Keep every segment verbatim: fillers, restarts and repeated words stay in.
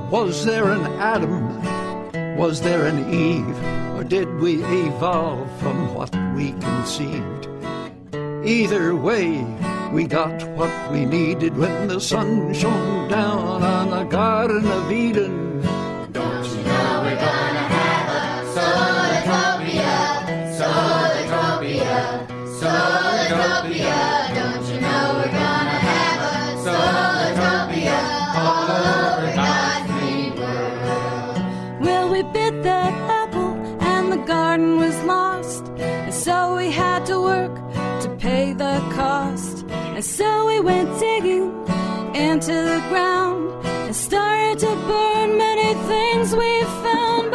Was there an Adam? Was there an Eve? Or did we evolve from what we conceived? Either way, we got what we needed when the sun shone down on the Garden of Eden. Don't you know we're gonna have a Solartopia, Solartopia, Solartopia. Don't you know we're gonna have a Solartopia all over God's green world? Well, we bit that apple and the garden was lost, and so we had to work to pay the cost. And so we went digging into the ground and started to burn many things we found,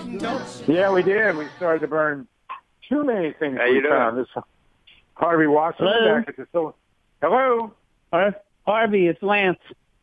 but yeah, we did. We started to burn too many things How we you doing? found. This Harvey Watson Hello? back at the Sil- Hello, Uh, Harvey, it's Lance.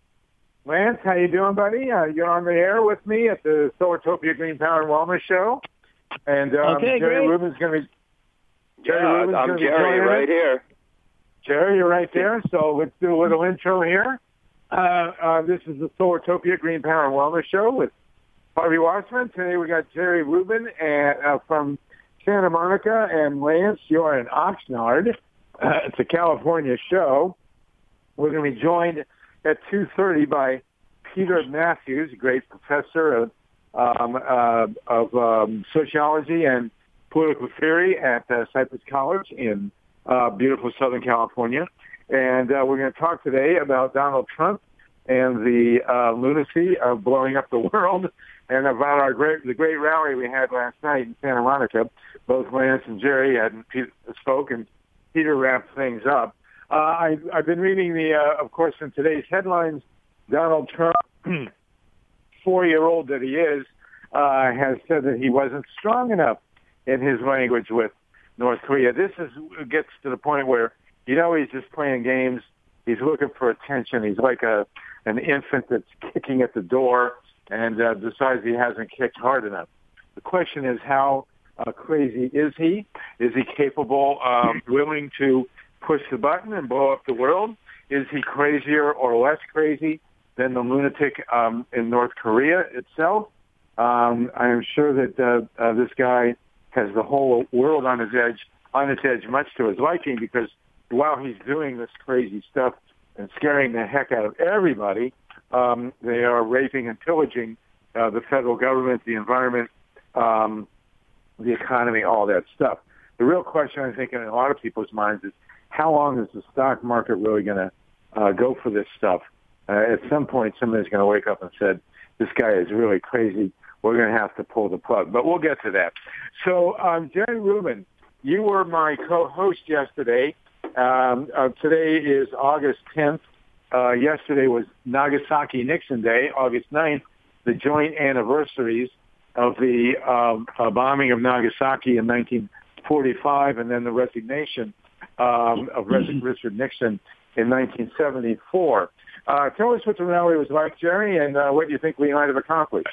Lance. How you doing, buddy? Uh, you're on the air with me at the Solartopia Green Power and Wellness Show, and um, Okay, Jerry great. Rubin's going to be. Jerry Yeah, Rubin's I'm gonna be Jerry joining right us. here. Jerry, you're right there. So let's do a little intro here. Uh, uh, this is the Solartopia Green Power and Wellness Show with Harvey Watchman. Today we got Jerry Rubin and, uh, from Santa Monica, and Lance, you're in Oxnard. Uh, it's a California show. We're going to be joined at two thirty by Peter Matthews, a great professor of, um, uh, of um, sociology and political theory at uh, Cypress College in uh, beautiful Southern California. And uh, we're going to talk today about Donald Trump and the uh, lunacy of blowing up the world, and about our great the great rally we had last night in Santa Monica. Both Lance and Jerry had Peter spoke, and Peter wrapped things up. Uh, I, I've been reading the, uh, of course, in today's headlines, Donald Trump, four-year-old that he is, uh, has said that he wasn't strong enough in his language with North Korea. This is gets to the point where, you know, he's just playing games. He's looking for attention. He's like a an infant that's kicking at the door and uh, decides he hasn't kicked hard enough. The question is, how uh, crazy is he? Is he capable, um, willing to push the button and blow up the world? Is he crazier or less crazy than the lunatic um, in North Korea itself? Um, I am sure that uh, uh, this guy has the whole world on his edge, on its edge, much to his liking, because while he's doing this crazy stuff and scaring the heck out of everybody, um, they are raping and pillaging uh, the federal government, the environment, um, the economy, all that stuff. The real question, I think, in a lot of people's minds is, how long is the stock market really going to uh, go for this stuff? Uh, at some point, somebody's going to wake up and said, this guy is really crazy. We're going to have to pull the plug. But we'll get to that. So, um, Jerry Rubin, you were my co-host yesterday. Um, uh, today is August tenth. Uh, yesterday was Nagasaki Nixon Day, August ninth, the joint anniversaries of the um, uh, bombing of Nagasaki in nineteen forty-five, and then the resignation um, of Richard Nixon in nineteen seventy-four. Uh, tell us what the rally was like, Jerry, and uh, what you think we might have accomplished.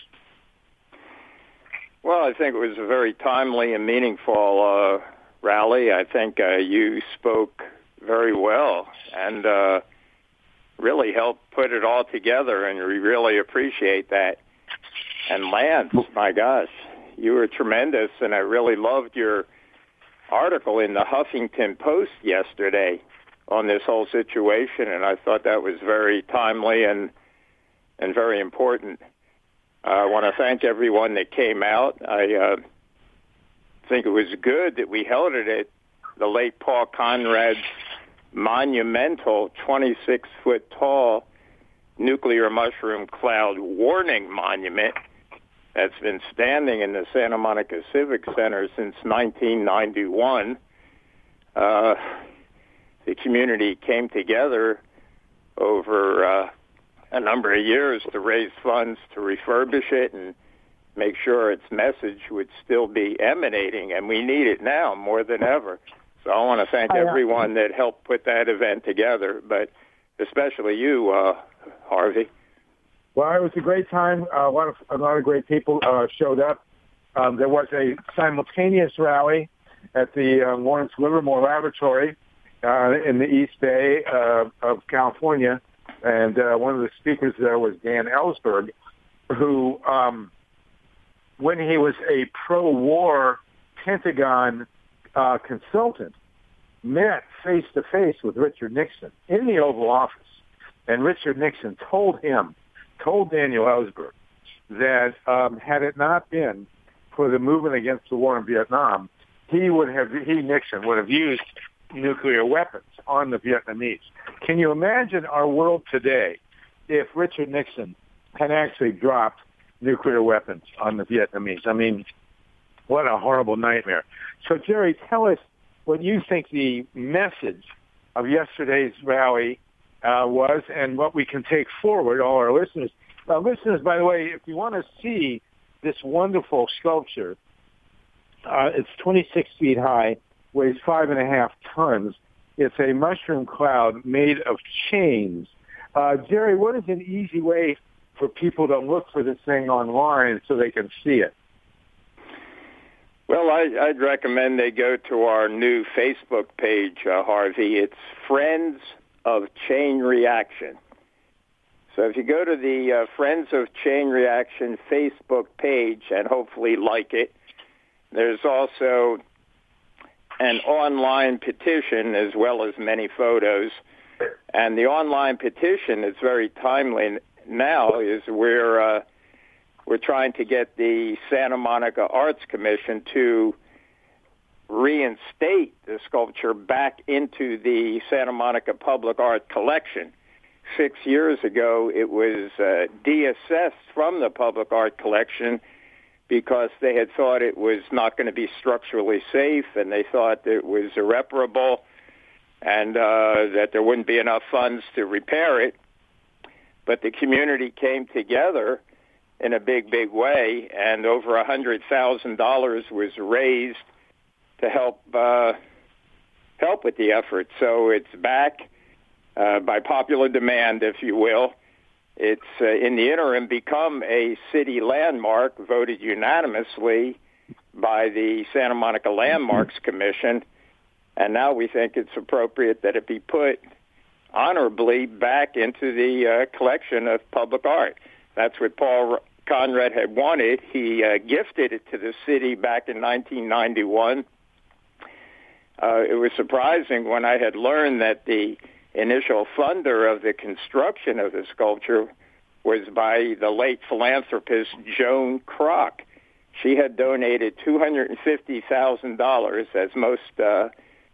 Well, I think it was a very timely and meaningful uh, rally. I think uh, you spoke very well and uh, really helped put it all together, and we really appreciate that. And Lance, my gosh, you were tremendous, and I really loved your article in the Huffington Post yesterday on this whole situation, and I thought that was very timely and and very important. Uh, I want to thank everyone that came out. I uh, think it was good that we held it at the late Paul Conrad's monumental twenty-six foot tall nuclear mushroom cloud warning monument that's been standing in the Santa Monica Civic Center since nineteen ninety-one. Uh, the community came together over uh, a number of years to raise funds to refurbish it and make sure its message would still be emanating, and we need it now more than ever. So I want to thank everyone that helped put that event together, but especially you, uh, Harvey. Well, it was a great time. Uh, a lot of a lot of great people uh, showed up. Um, there was a simultaneous rally at the uh, Lawrence Livermore Laboratory uh, in the East Bay uh, of California, and uh, one of the speakers there was Dan Ellsberg, who, um, when he was a pro-war Pentagon uh, consultant, met face-to-face with Richard Nixon in the Oval Office. And Richard Nixon told him, told Daniel Ellsberg, that um, had it not been for the movement against the war in Vietnam, he would have, he, Nixon, would have used nuclear weapons on the Vietnamese. Can you imagine our world today if Richard Nixon had actually dropped nuclear weapons on the Vietnamese? I mean, what a horrible nightmare. So, Jerry, tell us what you think the message of yesterday's rally uh, was and what we can take forward, all our listeners. Uh, listeners, by the way, if you want to see this wonderful sculpture, uh, it's twenty-six feet high, weighs five and a half tons. It's a mushroom cloud made of chains. Uh, Jerry, what is an easy way for people to look for this thing online so they can see it? Well, I, I'd recommend they go to our new Facebook page, uh, Harvey. It's Friends of Chain Reaction. So if you go to the uh, Friends of Chain Reaction Facebook page and hopefully like it, there's also an online petition as well as many photos. And the online petition is very timely now is we're, uh, we're trying to get the Santa Monica Arts Commission to reinstate the sculpture back into the Santa Monica Public Art Collection. Six years ago, it was uh, de-assessed from the Public Art Collection because they had thought it was not going to be structurally safe, and they thought it was irreparable, and uh, that there wouldn't be enough funds to repair it. But the community came together in a big, big way, and over one hundred thousand dollars was raised to help uh, help with the effort. So it's back uh, by popular demand, if you will. It's, uh, in the interim, become a city landmark voted unanimously by the Santa Monica Landmarks Commission, and now we think it's appropriate that it be put honorably back into the uh, collection of public art. That's what Paul Conrad had wanted. He uh, gifted it to the city back in nineteen ninety-one. Uh, it was surprising when I had learned that the initial funder of the construction of the sculpture was by the late philanthropist Joan Kroc. She had donated two hundred fifty thousand dollars, as most uh,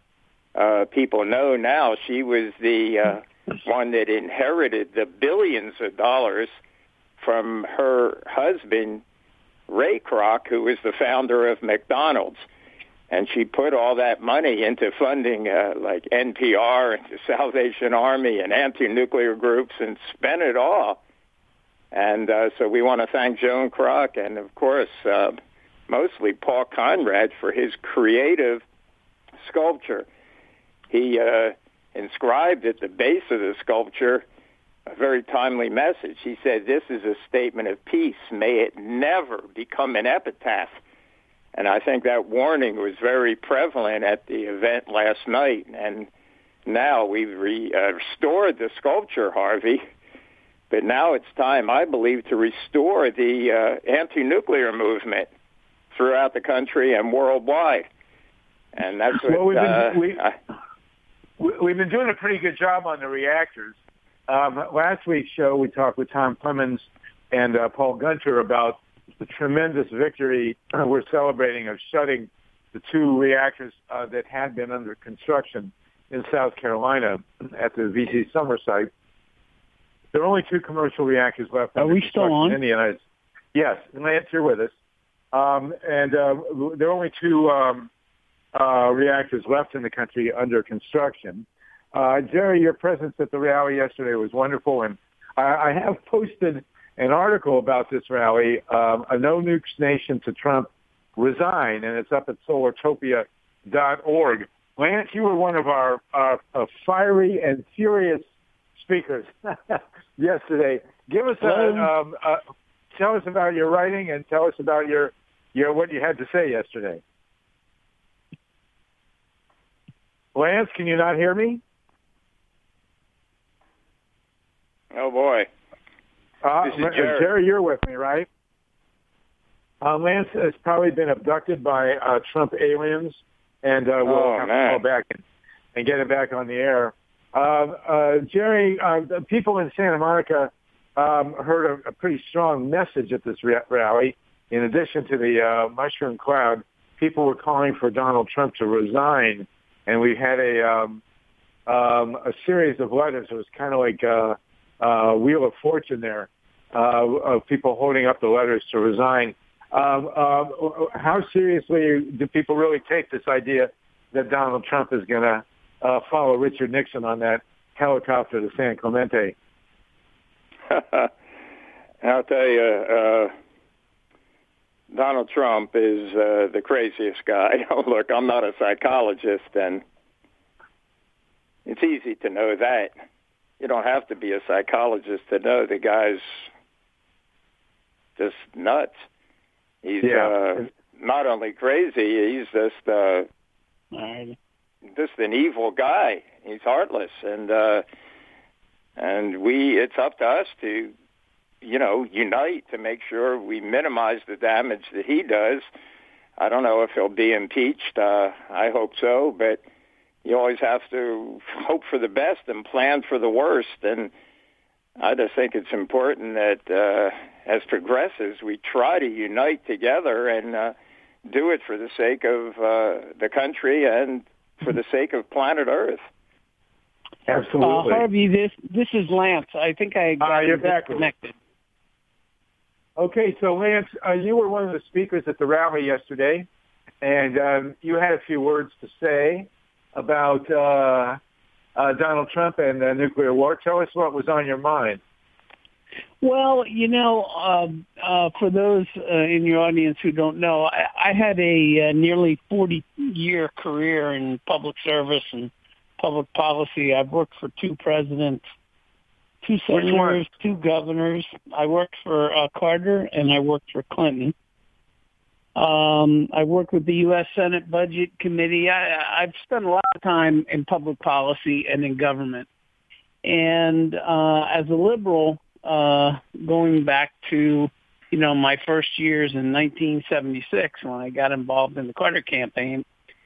uh, people know now. She was the uh, one that inherited the billions of dollars from her husband, Ray Kroc, who was the founder of McDonald's. And she put all that money into funding uh, like N P R and the Salvation Army and anti-nuclear groups and spent it all. And uh, so we want to thank Joan Kroc and, of course, uh, mostly Paul Conrad for his creative sculpture. He uh, inscribed at the base of the sculpture a very timely message. He said, "This is a statement of peace. May it never become an epitaph." And I think that warning was very prevalent at the event last night. And now we've re, uh, restored the sculpture, Harvey. But now it's time, I believe, to restore the uh, anti-nuclear movement throughout the country and worldwide. And that's what... Well, we've, been, uh, we, I, we've been doing a pretty good job on the reactors. Um, last week's show, we talked with Tom Clemens and uh, Paul Gunter about the tremendous victory we're celebrating of shutting the two reactors uh, that had been under construction in South Carolina at the V C Summer site. There are only two commercial reactors left. Are we still on? In the United States. Yes, Lance, you're with us. Um, and uh, there are only two um, uh, reactors left in the country under construction. Uh, Jerry, your presence at the rally yesterday was wonderful, and I, I have posted an article about this rally, um, a No Nukes Nation to Trump resign, and it's up at solartopia dot org. Lance, you were one of our uh, uh, fiery and furious speakers yesterday. Give us a, um, uh, tell us about your writing and tell us about your, your what you had to say yesterday. Lance, can you not hear me? oh, boy. Uh, This is Jerry. Jerry, you're with me, right? Uh, Lance has probably been abducted by uh, Trump aliens, and uh, we'll Oh, have man. to call back and, and get him back on the air. Uh, uh, Jerry, uh, the people in Santa Monica um, heard a, a pretty strong message at this ra- rally. In addition to the uh, mushroom cloud, people were calling for Donald Trump to resign, and we had a um, um, a series of letters. It was kind of like a, a Wheel of Fortune there, uh, of people holding up the letters to resign. Um, uh, how seriously do people really take this idea that Donald Trump is going to uh, follow Richard Nixon on that helicopter to San Clemente? I'll tell you, uh, Donald Trump is uh, the craziest guy. Look, I'm not a psychologist, and it's easy to know that. You don't have to be a psychologist to know the guy's just nuts. He's Yeah. uh, not only crazy, he's just uh, Alrighty. just an evil guy. He's heartless, and uh, and we it's up to us to, you know, unite to make sure we minimize the damage that he does. I don't know if he'll be impeached. Uh, I hope so, but you always have to hope for the best and plan for the worst. And I just think it's important that uh, as progressives, we try to unite together and uh, do it for the sake of uh, the country and for the sake of planet Earth. Absolutely. Uh, Harvey, this this is Lance. I think I got Ah, you're you back. disconnected. Okay, so Lance, uh, you were one of the speakers at the rally yesterday, and um, you had a few words to say about uh, uh, Donald Trump and the nuclear war. Tell us what was on your mind. Well, you know, um, uh, for those uh, in your audience who don't know, I, I had a uh, nearly forty-year career in public service and public policy. I've worked for two presidents, two one? senators, two governors. I worked for uh, Carter and I worked for Clinton. Um, I worked with the U S Senate Budget Committee. I, I've spent a lot of time in public policy and in government. And uh, as a liberal, uh, going back to, you know, my first years in nineteen seventy-six when I got involved in the Carter campaign,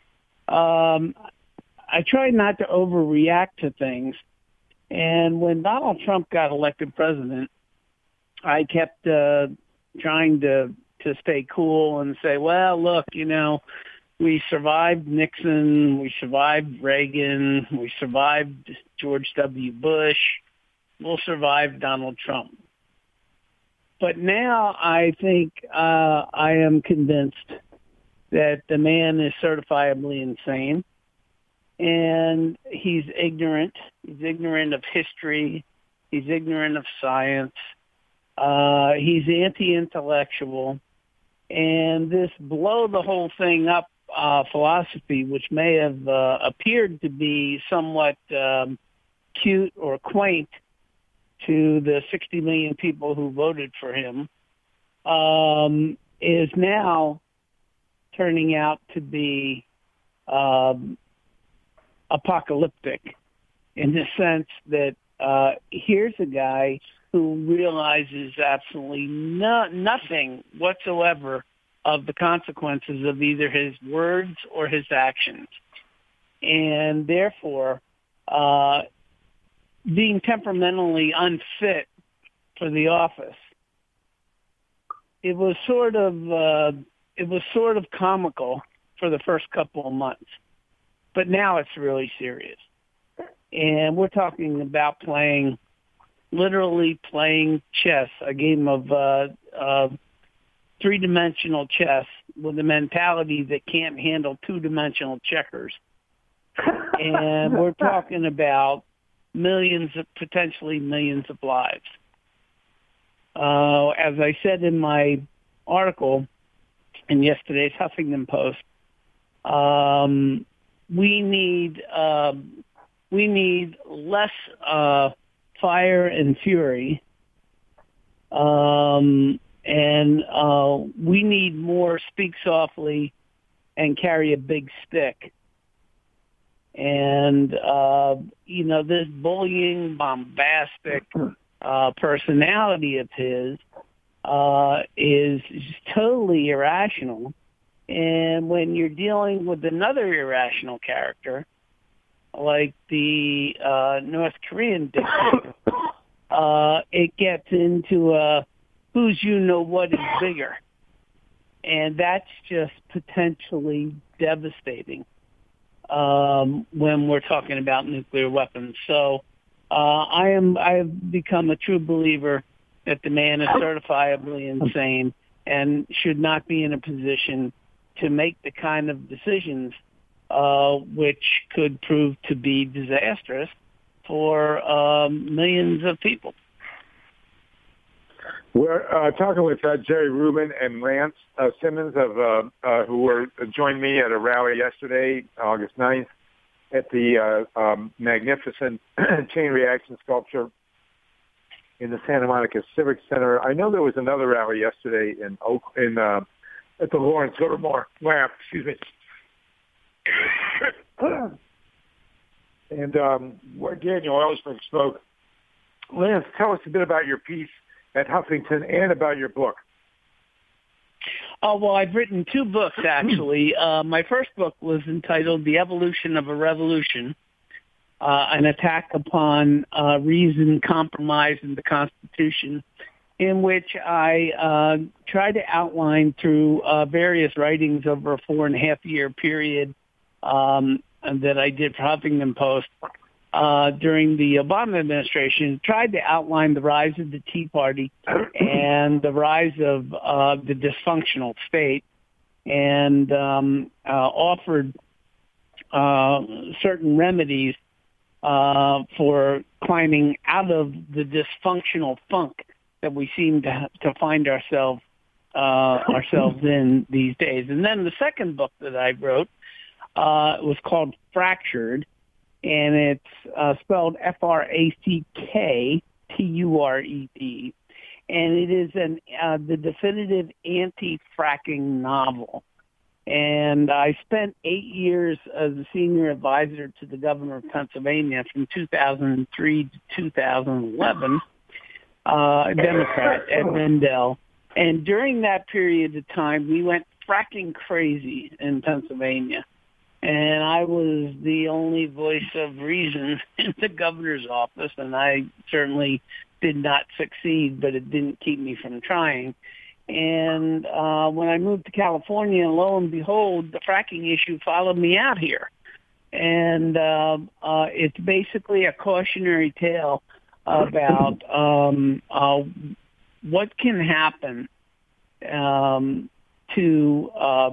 um, I tried not to overreact to things. And when Donald Trump got elected president, I kept uh, trying to to stay cool and say, well, look, you know, we survived Nixon, we survived Reagan, we survived George W. Bush, we'll survive Donald Trump. But now I think uh, I am convinced that the man is certifiably insane, and he's ignorant. He's ignorant of history. He's ignorant of science. Uh, he's anti-intellectual. And this blow the whole thing up uh, philosophy, which may have uh, appeared to be somewhat um, cute or quaint to the sixty million people who voted for him, um, is now turning out to be um, apocalyptic in the sense that uh, here's a guy who realizes absolutely no, nothing whatsoever of the consequences of either his words or his actions. And therefore, uh, being temperamentally unfit for the office, it was sort of, uh, it was sort of comical for the first couple of months. But now it's really serious. And we're talking about playing literally playing chess, a game of uh, uh, three-dimensional chess with a mentality that can't handle two-dimensional checkers. And we're talking about millions, of, potentially millions of lives. Uh, as I said in my article in yesterday's Huffington Post, um, we need uh, we need less Uh, fire and fury, um, and uh, we need more speak softly and carry a big stick. And, uh, you know, this bullying, bombastic, uh, personality of his uh, is just totally irrational. And when you're dealing with another irrational character, like the uh, North Korean dictator, uh, it gets into a who's you know what is bigger. And that's just potentially devastating um, when we're talking about nuclear weapons. So uh, I am I have become a true believer that the man is certifiably insane and should not be in a position to make the kind of decisions uh, which could prove to be disastrous for um, millions of people. We're uh, talking with uh, Jerry Rubin and Lance uh, Simmons, of uh, uh, who were joined me at a rally yesterday, August ninth, at the uh, um, magnificent chain reaction sculpture in the Santa Monica Civic Center. I know there was another rally yesterday in Oak, in uh, at the Lawrence Livermore Lab. Excuse me. and um, where Daniel Ellsberg spoke. Lance, tell us a bit about your piece at Huffington and about your book. Oh, well, I've written two books, actually. Uh, my first book was entitled The Evolution of a Revolution, uh, an attack upon uh, reason, compromise, and the Constitution, in which I uh, tried to outline through uh, various writings over a four and a half year period um, that I did for Huffington Post uh, during the Obama administration, tried to outline the rise of the Tea Party and the rise of uh, the dysfunctional state, and um, uh, offered uh, certain remedies uh, for climbing out of the dysfunctional funk that we seem to to find ourselves uh, ourselves in these days. And then the second book that I wrote uh, was called Fractured, and it's uh, spelled F R A C K T U R E D, and it is an uh, the definitive anti-fracking novel. And I spent eight years as a senior advisor to the governor of Pennsylvania from two thousand three to two thousand eleven. Uh, a Democrat, Ed Rendell. And during that period of time, we went fracking crazy in Pennsylvania. And I was the only voice of reason in the governor's office, and I certainly did not succeed, but it didn't keep me from trying. And uh, when I moved to California, lo and behold, the fracking issue followed me out here. And uh, uh, it's basically a cautionary tale about um, uh, what can happen um, to uh,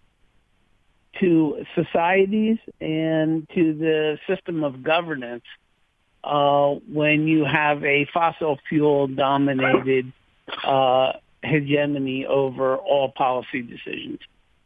to societies and to the system of governance uh, when you have a fossil fuel dominated uh, hegemony over all policy decisions.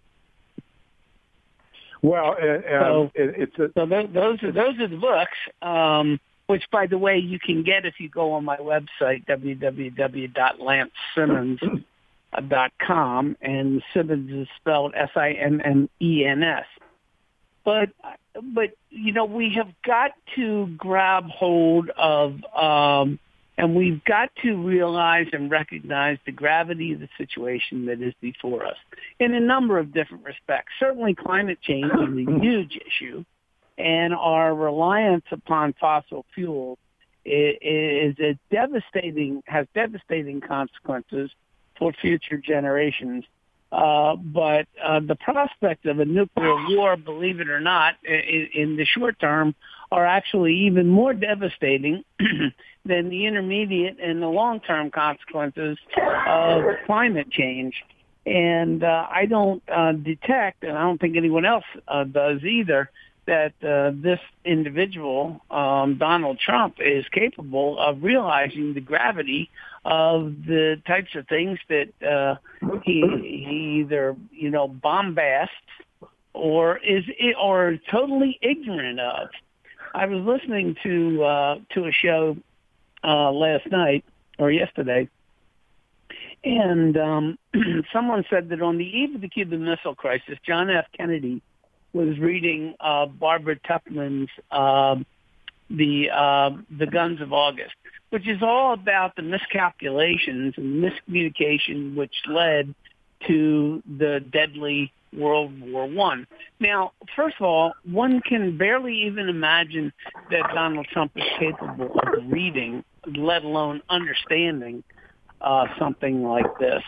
Well, uh, um, so, it, it's a, so those, those are those are the books. Um, Which, by the way, you can get if you go on my website, w w w dot lance simmons dot com, and Simmons is spelled S I M M E N S. But, but you know, we have got to grab hold of, um, and we've got to realize and recognize the gravity of the situation that is before us in a number of different respects. Certainly climate change is a huge issue. And our reliance upon fossil fuels is a devastating, has devastating consequences for future generations. Uh, but uh, the prospect of a nuclear war, believe it or not, in, in the short term, are actually even more devastating than the intermediate and the long-term consequences of climate change. And uh, I don't uh, detect, and I don't think anyone else uh, does either, that uh, this individual, um, Donald Trump, is capable of realizing the gravity of the types of things that uh, he, he either, you know, bombasts or is or totally ignorant of. I was listening to uh, to a show uh, last night or yesterday, and um, someone said that on the eve of the Cuban Missile Crisis, John F. Kennedy was reading uh, Barbara Tuchman's uh, the uh, the Guns of August, which is all about the miscalculations and miscommunication which led to the deadly World War One. Now, first of all, one can barely even imagine that Donald Trump is capable of reading, let alone understanding, uh, something like this.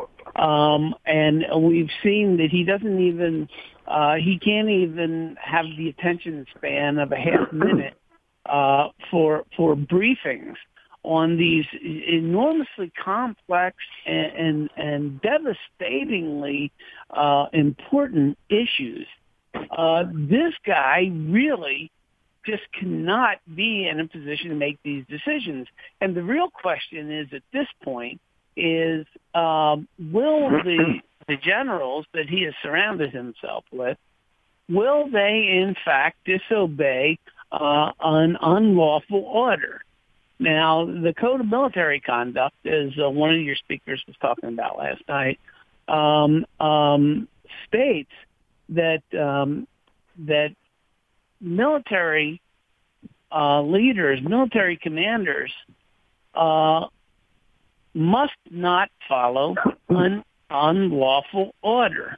Um, and we've seen that he doesn't even, uh, he can't even have the attention span of a half minute uh, for for briefings on these enormously complex and and, and devastatingly uh, important issues. Uh, this guy really just cannot be in a position to make these decisions. And the real question is, at this point, is um, will the the generals that he has surrounded himself with, will they in fact disobey uh, an unlawful order? Now, the Code of Military Conduct, as uh, one of your speakers was talking about last night, um, um, states that um, that military uh, leaders, military commanders, uh, must not follow an unlawful order.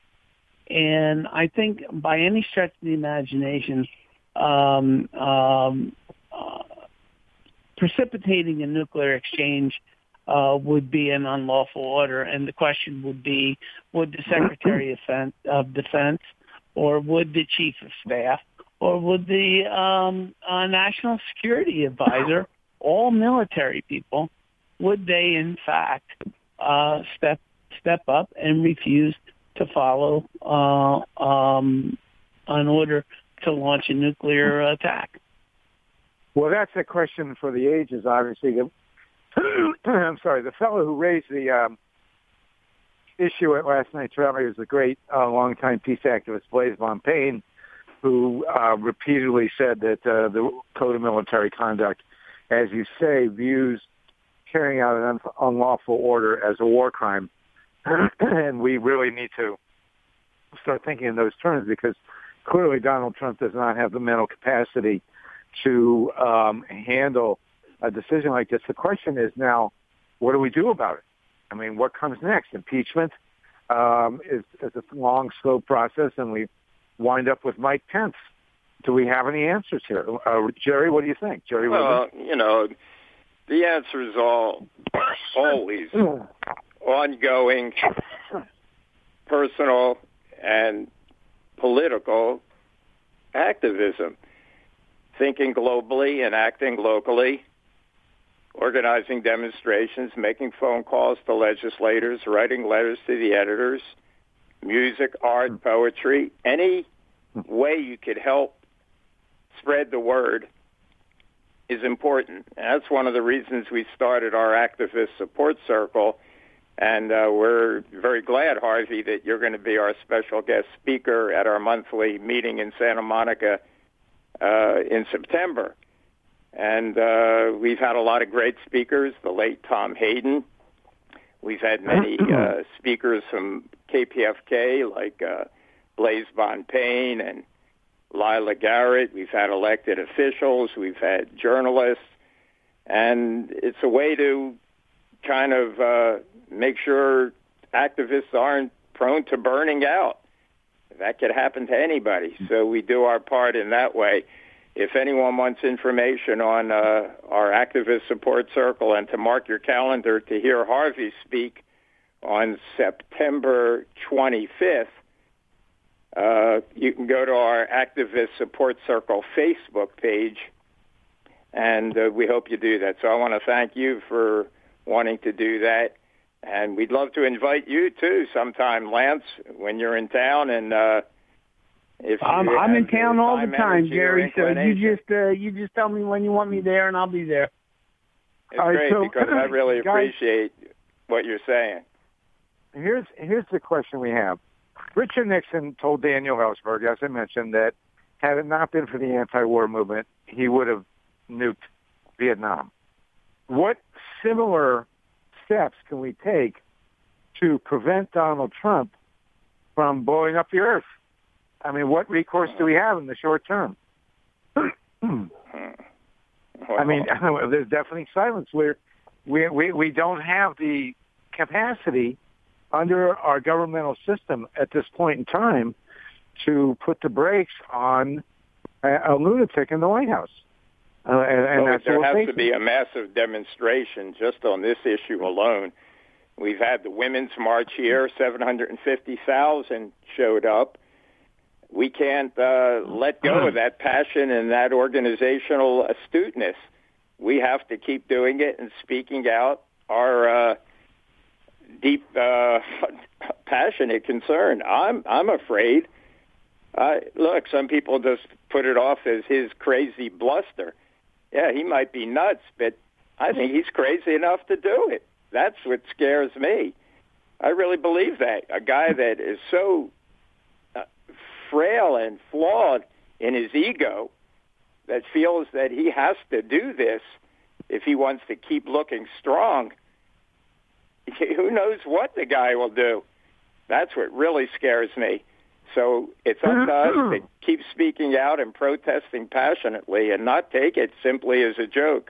And I think by any stretch of the imagination, um, um, uh, precipitating a nuclear exchange uh, would be an unlawful order. And the question would be, would the Secretary of Defense or would the Chief of Staff or would the um, uh, National Security Advisor, all military people, would they in fact uh, step step up and refuse to follow uh, um, an order to launch a nuclear attack? Well, that's a question for the ages, obviously. The, I'm sorry, the fellow who raised the um, issue at last night's rally was the great uh, longtime peace activist Blaise Bonpane, who uh, repeatedly said that uh, the Code of Military Conduct, as you say, views carrying out an un- unlawful order as a war crime. And we really need to start thinking in those terms, because clearly Donald Trump does not have the mental capacity to um, handle a decision like this. The question is now, what do we do about it? I mean, what comes next? Impeachment um, is, is a long, slow process, and we wind up with Mike Pence. Do we have any answers here? Uh, Jerry, what do you think? Jerry, well, you know, the answer is all always ongoing, personal, and political activism. Thinking globally and acting locally, organizing demonstrations, making phone calls to legislators, writing letters to the editors, music, art, poetry, any way you could help spread the word is important. And that's one of the reasons we started our activist support circle. And uh, we're very glad, Harvey, that you're going to be our special guest speaker at our monthly meeting in Santa Monica Uh, in September. And uh, we've had a lot of great speakers, the late Tom Hayden. We've had many uh, speakers from K P F K, like uh, Blaise Bonpane and Lila Garrett. We've had elected officials. We've had journalists. And it's a way to kind of uh, make sure activists aren't prone to burning out. That could happen to anybody. So we do our part in that way. If anyone wants information on uh, our activist support circle, and to mark your calendar to hear Harvey speak on September twenty-fifth, uh, you can go to our activist support circle Facebook page, and uh, we hope you do that. So I want to thank you for wanting to do that. And we'd love to invite you, too, sometime, Lance, when you're in town. And uh, if I'm, I'm in town all the time, Jerry, so you just uh, you just tell me when you want me there, and I'll be there. It's all right, great, so, because I really guys, appreciate what you're saying. Here's, here's the question we have. Richard Nixon told Daniel Ellsberg, as I mentioned, that had it not been for the anti-war movement, he would have nuked Vietnam. What similar steps can we take to prevent Donald Trump from blowing up the earth? I mean, what recourse do we have in the short term? I mean, there's definitely silence. We're, we we we don't have the capacity under our governmental system at this point in time to put the brakes on a, a lunatic in the White House. Uh, and, and well, that's there what has we're to be a massive demonstration just on this issue alone. We've had the Women's March here, seven hundred fifty thousand showed up. We can't uh, let go of that passion and that organizational astuteness. We have to keep doing it and speaking out our uh, deep, uh, passionate concern. I'm I'm afraid. Uh, look, some people just put it off as his crazy bluster. Yeah, he might be nuts, but I think he's crazy enough to do it. That's what scares me. I really believe that. A guy that is so uh, frail and flawed in his ego that feels that he has to do this if he wants to keep looking strong, who knows what the guy will do. That's what really scares me. So it's up to us to keep speaking out and protesting passionately and not take it simply as a joke.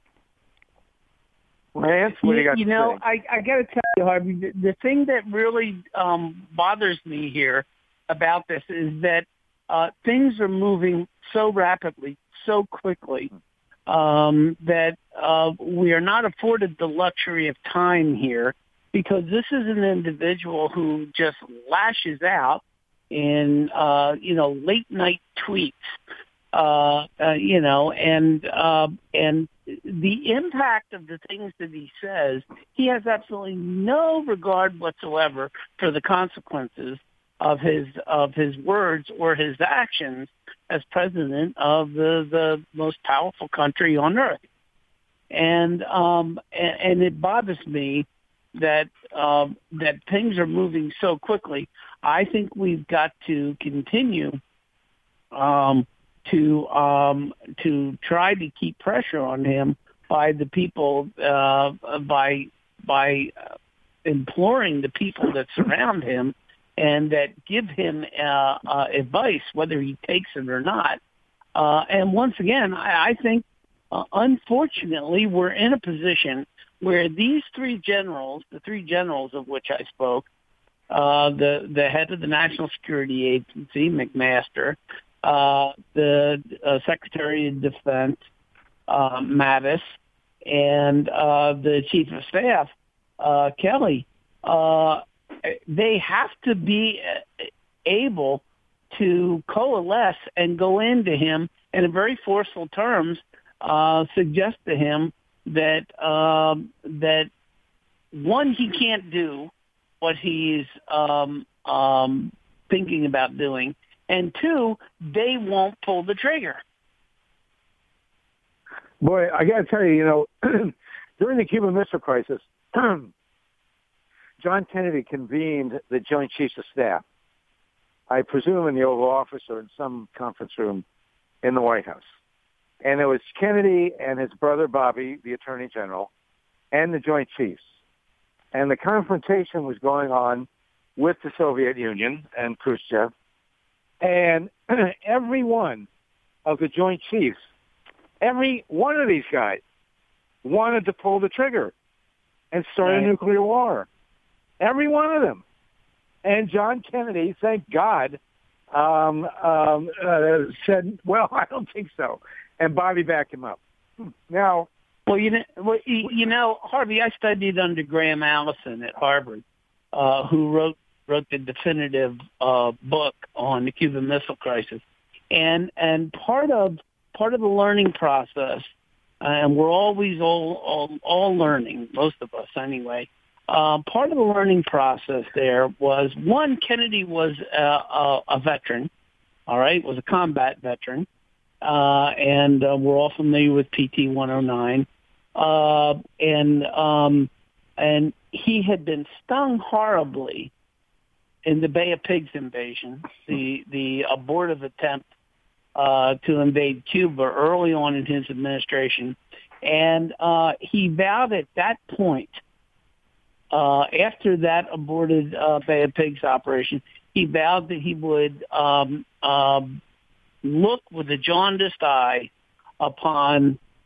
Lance, what do you got You to know, say? I, I got to tell you, Harvey, the, the thing that really um, bothers me here about this is that uh, things are moving so rapidly, so quickly, um, that uh, we are not afforded the luxury of time here, because this is an individual who just lashes out in, uh, you know, late night tweets, uh, uh, you know, and, uh, and the impact of the things that he says, he has absolutely no regard whatsoever for the consequences of his, of his words or his actions as president of the, the most powerful country on earth. And, um, and, and it bothers me that um, that things are moving so quickly. I think we've got to continue um, to um, to try to keep pressure on him by the people, uh, by by uh, imploring the people that surround him and that give him uh, uh, advice, whether he takes it or not. Uh, and once again, I, I think, uh, unfortunately, we're in a position where these three generals, the three generals of which I spoke, uh, the, the head of the National Security Agency, McMaster, uh, the uh, Secretary of Defense, uh, Mattis, and uh, the Chief of Staff, uh, Kelly, uh, they have to be able to coalesce and go into him and in very forceful terms, uh, suggest to him that um, that one, he can't do what he's um, um, thinking about doing, and two, they won't pull the trigger. Boy, I got to tell you, you know, during the Cuban Missile Crisis, John Kennedy convened the Joint Chiefs of Staff, I presume in the Oval Office or in some conference room in the White House. And it was Kennedy and his brother Bobby, the Attorney General, and the Joint Chiefs. And the confrontation was going on with the Soviet Union and Khrushchev. And every one of the Joint Chiefs, every one of these guys wanted to pull the trigger and start right. a nuclear war. Every one of them. And John Kennedy, thank God, um, um, uh, said, well, I don't think so. And Bobby backed him up. Now, well, you know, well, you know, Harvey, I studied under Graham Allison at Harvard, uh, who wrote wrote the definitive uh, book on the Cuban Missile Crisis, and and part of part of the learning process, uh, and we're always all, all all learning, most of us anyway. Uh, part of the learning process there was, one, Kennedy was a, a, a veteran, all right, was a combat veteran. Uh, and uh, we're all familiar with P T one oh nine, uh, and um, and he had been stung horribly in the Bay of Pigs invasion, the the abortive attempt uh, to invade Cuba early on in his administration, and uh, he vowed at that point, uh, after that aborted uh, Bay of Pigs operation, he vowed that he would. Um, um, look with a jaundiced eye upon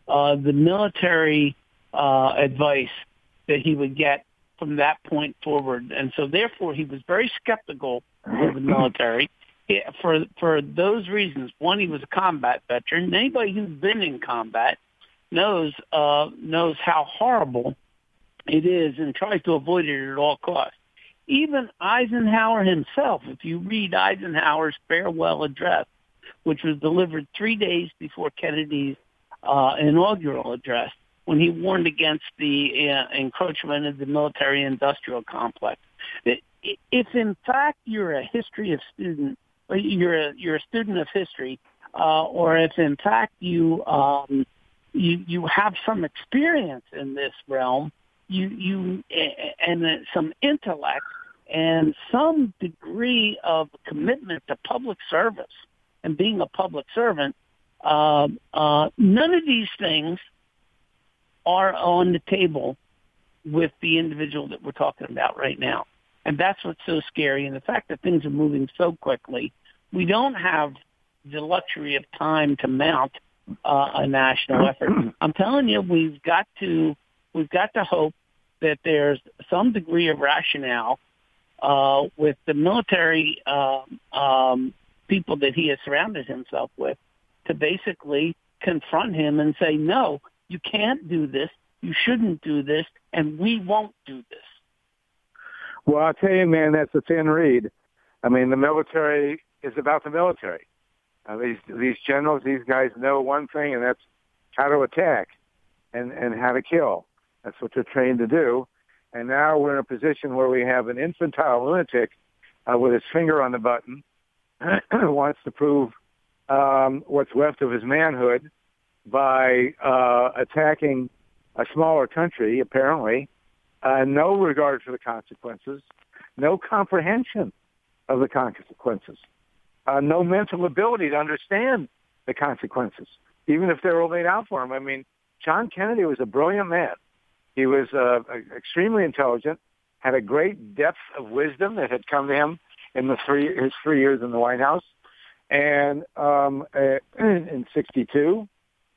uh, the military uh, advice that he would get from that point forward. And so therefore he was very skeptical of the military for for those reasons. One, he was a combat veteran. Anybody who's been in combat knows uh, knows how horrible it is and tries to avoid it at all costs. Even Eisenhower himself, if you read Eisenhower's farewell address, which was delivered three days before Kennedy's uh, inaugural address, when he warned against the uh, encroachment of the military-industrial complex. If, in fact, you're a history of student, you're a, you're a student of history, uh, or if, in fact, you um, you you have some experience in this realm, you you and some intellect and some degree of commitment to public service and being a public servant, uh, uh, none of these things are on the table with the individual that we're talking about right now. And that's what's so scary. And the fact that things are moving so quickly, we don't have the luxury of time to mount uh, a national effort. I'm telling you, we've got to, we've got to hope that there's some degree of rationale uh, with the military uh, um, people that he has surrounded himself with to basically confront him and say, no, you can't do this, you shouldn't do this, and we won't do this. Well, I'll tell you, man, that's a thin reed. I mean, the military is about the military. Uh, these these generals, these guys know one thing, and that's how to attack and, and how to kill. That's what they're trained to do. And now we're in a position where we have an infantile lunatic uh, with his finger on the button who wants to prove um, what's left of his manhood by uh, attacking a smaller country, apparently, uh, no regard for the consequences, no comprehension of the consequences, uh, no mental ability to understand the consequences, even if they were laid out for him. I mean, John Kennedy was a brilliant man. He was uh, extremely intelligent, had a great depth of wisdom that had come to him in the three his three years in the White House. And um, uh, in sixty-two,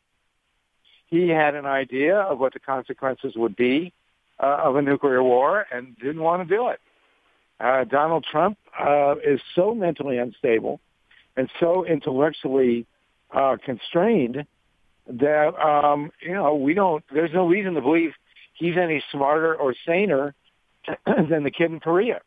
he had an idea of what the consequences would be uh, of a nuclear war and didn't want to do it. Uh, Donald Trump uh, is so mentally unstable and so intellectually uh, constrained that, um, you know, we don't, there's no reason to believe he's any smarter or saner than the kid in Korea.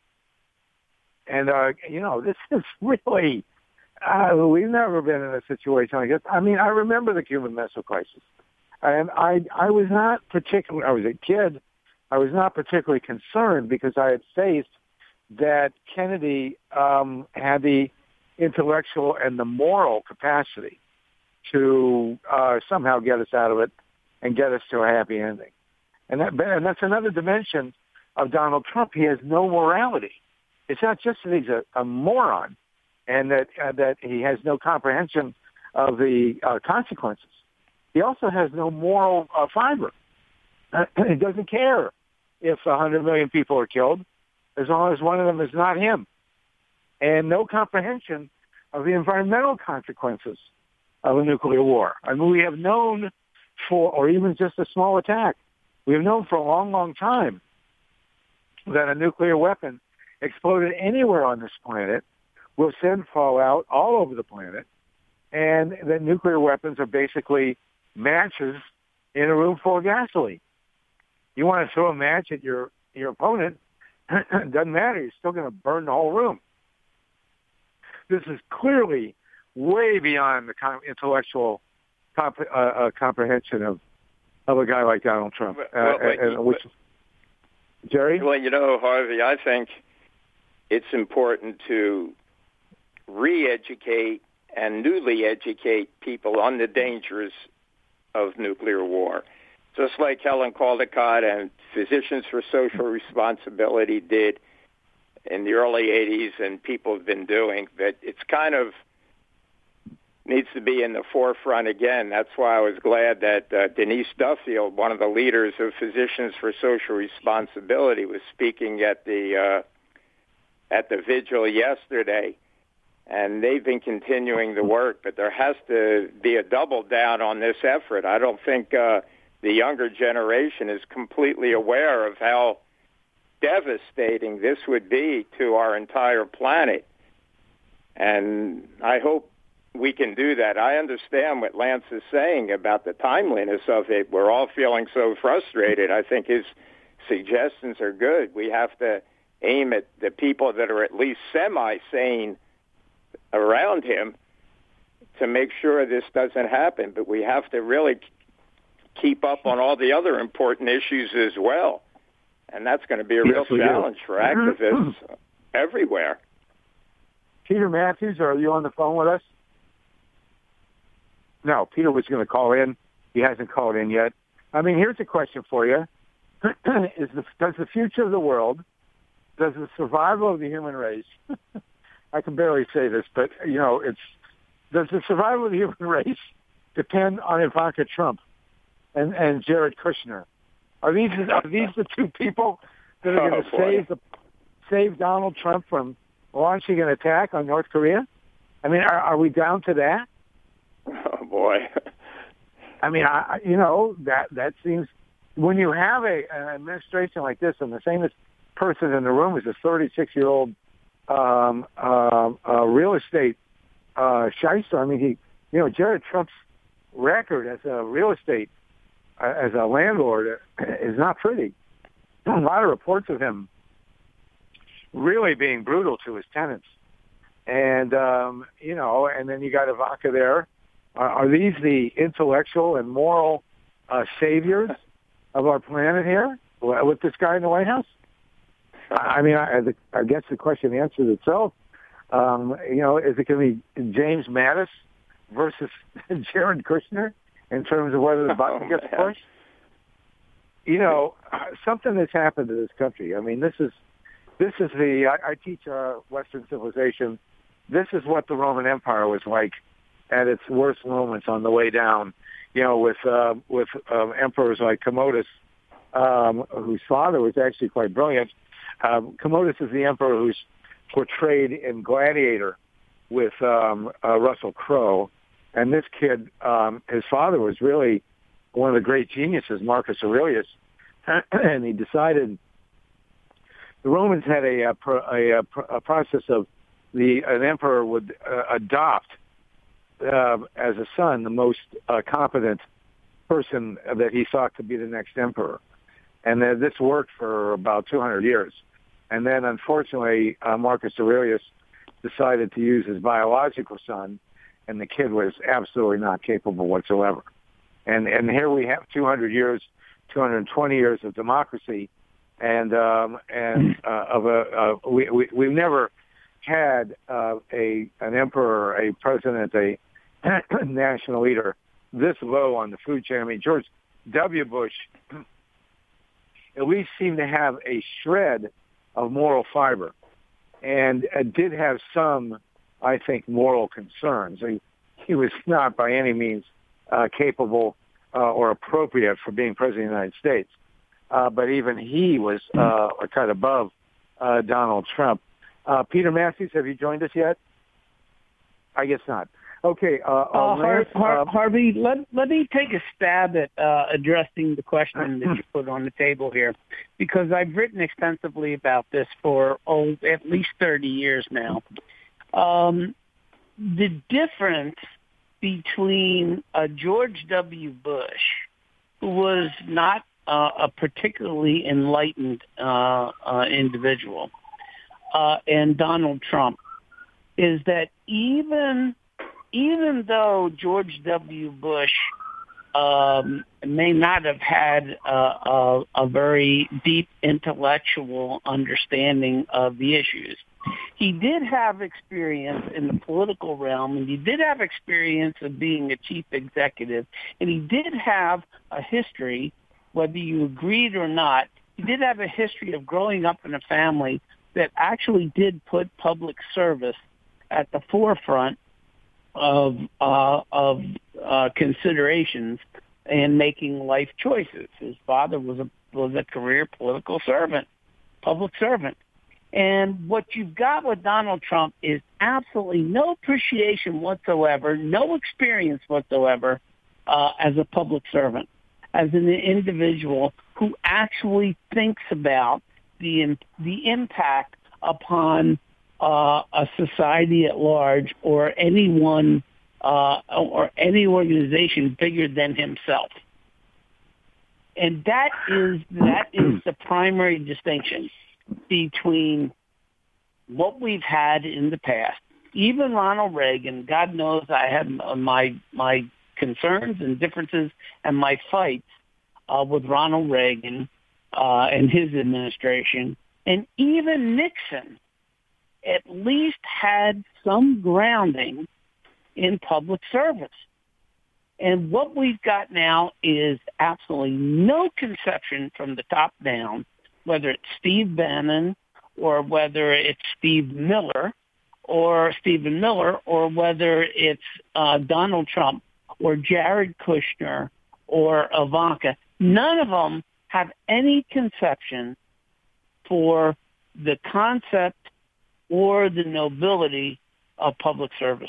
And, uh, you know, this is really, uh, we've never been in a situation like this. I mean, I remember the Cuban Missile Crisis. And I, I was not particularly, I was a kid, I was not particularly concerned because I had faced that Kennedy um, had the intellectual and the moral capacity to uh, somehow get us out of it and get us to a happy ending. And, that, and that's another dimension of Donald Trump. He has no morality. It's not just that he's a, a moron and that uh, that he has no comprehension of the uh, consequences. He also has no moral uh, fiber. Uh, he doesn't care if one hundred million people are killed as long as one of them is not him. And no comprehension of the environmental consequences of a nuclear war. I mean, we have known for, or even just a small attack, we have known for a long, long time that a nuclear weapon exploded anywhere on this planet will send fallout all over the planet, and that nuclear weapons are basically matches in a room full of gasoline. You want to throw a match at your, your opponent, it doesn't matter. You're still going to burn the whole room. This is clearly way beyond the com- intellectual comp- uh, uh, comprehension of of a guy like Donald Trump. Uh, well, but, uh, which, but, Jerry? Well, you know, Harvey, I think it's important to re-educate and newly educate people on the dangers of nuclear war. Just like Helen Caldicott and Physicians for Social Responsibility did in the early eighties, and people have been doing, that it's kind of needs to be in the forefront again. That's why I was glad that uh, Denise Duffield, one of the leaders of Physicians for Social Responsibility, was speaking at the uh, at the vigil yesterday. and they've been continuing the work, but there has to be a double down on this effort. I don't think uh, the younger generation is completely aware of how devastating this would be to our entire planet. And I hope we can do that. I understand what Lance is saying about the timeliness of it. We're all feeling so frustrated. I think his suggestions are good. We have to aim at the people that are at least semi-sane around him to make sure this doesn't happen. But we have to really keep up on all the other important issues as well. And that's going to be a yes, real challenge do. for activists everywhere. Peter Matthews, are you on the phone with us? No, Peter was going to call in. He hasn't called in yet. I mean, here's a question for you. Is the, does the future of the world, does the survival of the human race, I can barely say this, but, you know, it's, does the survival of the human race depend on Ivanka Trump and, and Jared Kushner? Are these are these the two people that are going to oh, save the save Donald Trump from launching an attack on North Korea? I mean, are, are we down to that? Oh boy! I mean, I, you know that that seems when you have a an administration like this, and the same person in the room is a thirty-six year old um, uh, uh, real estate uh, shyster. I mean, he, you know, Jared Trump's record as a real estate uh, as a landlord is not pretty. A lot of reports of him really being brutal to his tenants, and um, you know, and then you got Ivanka there. Are, are these the intellectual and moral uh, saviors of our planet here with this guy in the White House? I mean, I, I guess the question answers itself. Um, you know, is it going to be James Mattis versus Jared Kushner in terms of whether the button oh, gets pushed? You know, something that's happened to this country. I mean, this is this is the I, I teach uh, Western civilization. This is what the Roman Empire was like at its worst moments on the way down. You know, with uh, with uh, emperors like Commodus, um, whose father was actually quite brilliant. Um, Commodus is the emperor who's portrayed in Gladiator with um, uh, Russell Crowe. And this kid, um, his father was really one of the great geniuses, Marcus Aurelius. And he decided the Romans had a, a, a, a process of the an emperor would uh, adopt uh, as a son the most uh, competent person that he thought could be the next emperor. And then this worked for about two hundred years. And then, unfortunately, uh, Marcus Aurelius decided to use his biological son, and the kid was absolutely not capable whatsoever. And and here we have two hundred years, two hundred twenty years of democracy, and um, and uh, of a uh, we, we we've never had uh, a an emperor, a president, a national leader this low on the food chain. I mean, George W. Bush at least seemed to have a shred of moral fiber, and uh, did have some, I think, moral concerns. He, he was not by any means uh, capable uh, or appropriate for being president of the United States, uh, but even he was uh, a cut above uh, Donald Trump. Uh, Peter Matthews, have you joined us yet? I guess not. Okay, uh, uh, uh, Lance, Har- uh, Harvey, let let me take a stab at uh, addressing the question that you put on the table here, because I've written extensively about this for oh, at least thirty years now. Um, the difference between uh, George W. Bush, who was not uh, a particularly enlightened uh, uh, individual, uh, and Donald Trump, is that even Even though George W. Bush um, may not have had uh, a, a very deep intellectual understanding of the issues, he did have experience in the political realm, and he did have experience of being a chief executive, and he did have a history, whether you agreed or not, he did have a history of growing up in a family that actually did put public service at the forefront of uh, of uh, considerations and making life choices. His father was a was a career political servant, public servant, And what you've got with Donald Trump is absolutely no appreciation whatsoever, no experience whatsoever uh, as a public servant, as an individual who actually thinks about the the impact upon uh, a society at large or anyone uh, or any organization bigger than himself. And that is that is the primary distinction between what we've had in the past. Even Ronald Reagan, God knows I had my my concerns and differences and my fights uh, with Ronald Reagan uh, and his administration. And even Nixon at least had some grounding in public service. And what we've got now is absolutely no conception from the top down, whether it's Steve Bannon or whether it's Steve Miller or Stephen Miller or whether it's uh, Donald Trump or Jared Kushner or Ivanka. None of them have any conception for the concept or the nobility of public service.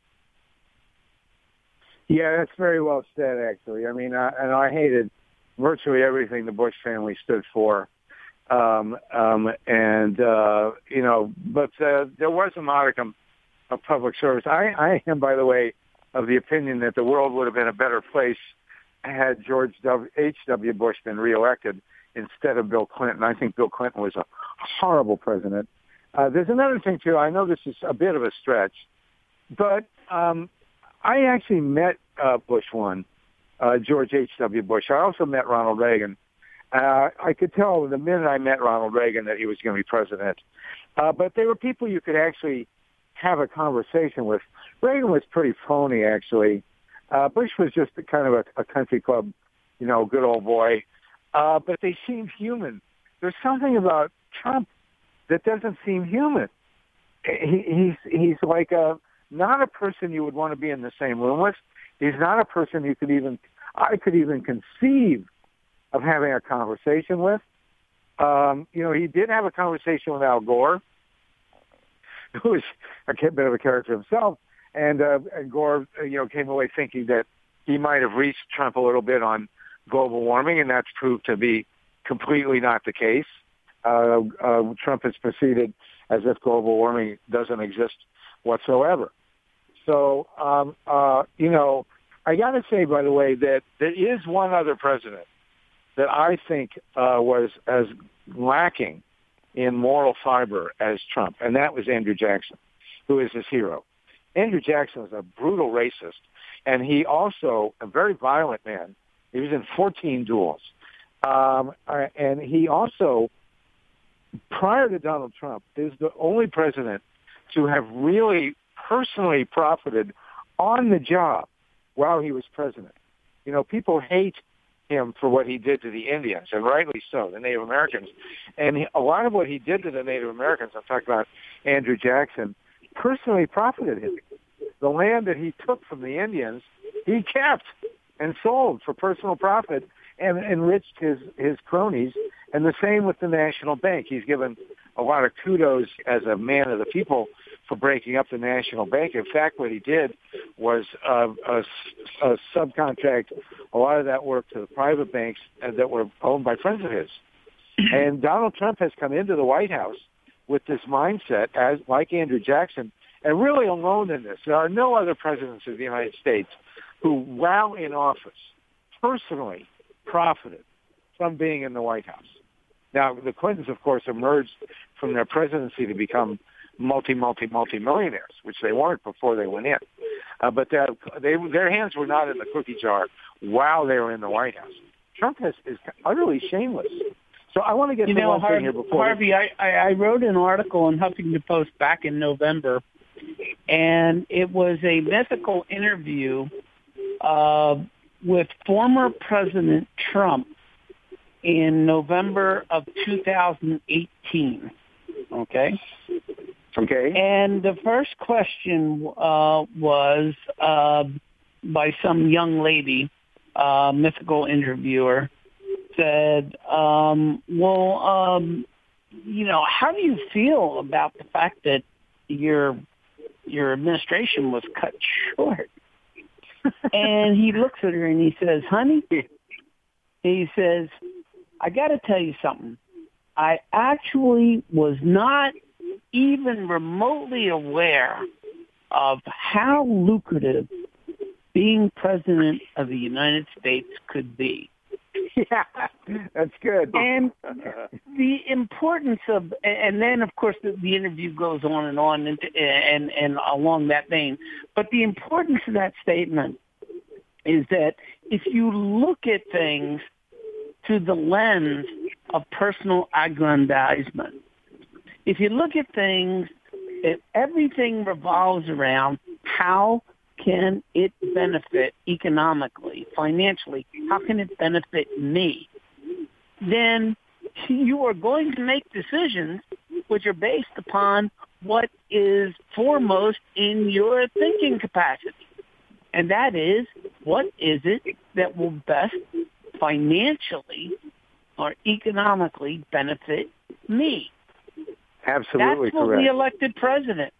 Yeah, that's very well said, actually. I mean, I, and I hated virtually everything the Bush family stood for. Um, um, and, uh, you know, but uh, there was a modicum of public service. I, I am, by the way, of the opinion that the world would have been a better place had George H W. Bush been reelected instead of Bill Clinton. I think Bill Clinton was a horrible president. Uh, there's another thing, too. I know this is a bit of a stretch, but um, I actually met uh, Bush one, uh, George H W. Bush. I also met Ronald Reagan. Uh, I could tell the minute I met Ronald Reagan that he was going to be president. Uh, but they were people you could actually have a conversation with. Reagan was pretty phony, actually. Uh, Bush was just a kind of a, a country club, you know, good old boy. Uh, but they seemed human. There's something about Trump that doesn't seem human. He, he's he's like a not a person you would want to be in the same room with. He's not a person you could even I could even conceive of having a conversation with. Um, you know, he did have a conversation with Al Gore, who was a bit of a character himself, and, uh, and Gore, you know, came away thinking that he might have reached Trump a little bit on global warming, and that's proved to be completely not the case. Uh, uh, Trump has proceeded as if global warming doesn't exist whatsoever. So, um, uh, you know, I got to say, by the way, that there is one other president that I think uh, was as lacking in moral fiber as Trump, and that was Andrew Jackson, who is his hero. Andrew Jackson was a brutal racist, and he also a very violent man. He was in fourteen duels. Um, and he also, prior to Donald Trump, is the only president to have really personally profited on the job while he was president. You know, people hate him for what he did to the Indians, and rightly so, the Native Americans. And he, a lot of what he did to the Native Americans, I'm talking about Andrew Jackson, personally profited him. The land that he took from the Indians, he kept and sold for personal profit and enriched his, his cronies. And the same with the National Bank. He's given a lot of kudos as a man of the people for breaking up the National Bank. In fact, what he did was uh, a, a subcontract a lot of that work to the private banks that were owned by friends of his. And Donald Trump has come into the White House with this mindset, as like Andrew Jackson, and really alone in this. There are no other presidents of the United States who, while in office, personally profited from being in the White House. Now, the Clintons, of course, emerged from their presidency to become multi, multi, multi-millionaires, which they weren't before they went in. Uh, but they, they, their hands were not in the cookie jar while they were in the White House. Trump has, is utterly shameless. So I want to get you to know, one Harvey, thing here before. Harvey, I, I, I wrote an article in Huffington Post back in November, and it was a mythical interview uh, with former President Trump in November of two thousand eighteen. Okay? Okay. And the first question uh, was uh, by some young lady, uh, mythical interviewer, said, um, well, um, you know, how do you feel about the fact that your your administration was cut short? And he looks at her and he says, honey, he says, I got to tell you something. I actually was not even remotely aware of how lucrative being president of the United States could be. Yeah, that's good. And the importance of, and then of course the, the interview goes on and on and, and, and along that vein. But the importance of that statement is that if you look at things through the lens of personal aggrandizement, if you look at things, if everything revolves around how can it benefit economically, financially, how can it benefit me, then you are going to make decisions which are based upon what is foremost in your thinking capacity. And that is, what is it that will best financially or economically benefit me? Absolutely That's what correct. the elected president.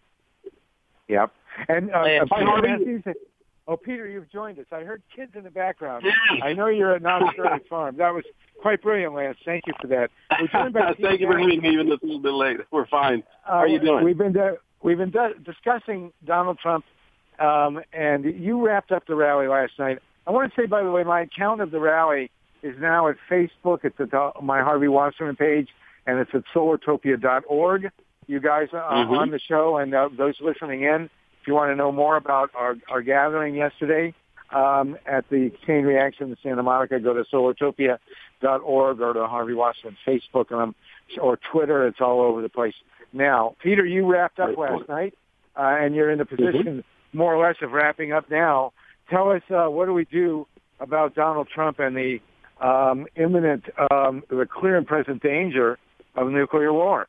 Yep. And uh, Hey, uh, hi, Peter Harvey. Matthews, oh, Peter, you've joined us. I heard kids in the background. I know you're at Knott's Berry Farm. That was quite brilliant, Lance. Thank you for that. We're joined by Thank you for having me even just a little bit late. We're fine. How are you Uh, doing? We've been uh, we've been uh, discussing Donald Trump, um, and you wrapped up the rally last night. I want to say, by the way, my account of the rally is now at Facebook. It's at the, my Harvey Wasserman page, and it's at solartopia dot org. You guys are Mm-hmm. on the show, and uh, those listening in, if you want to know more about our, our gathering yesterday um, at the Chain Reaction in Santa Monica, go to solartopia dot org or to Harvey Wasserman's Facebook um, or Twitter. It's all over the place. Now, Peter, you wrapped up last night, uh, and you're in the position mm-hmm. more or less of wrapping up now. Tell us, uh, what do we do about Donald Trump and the um, imminent, um, the clear and present danger of nuclear war?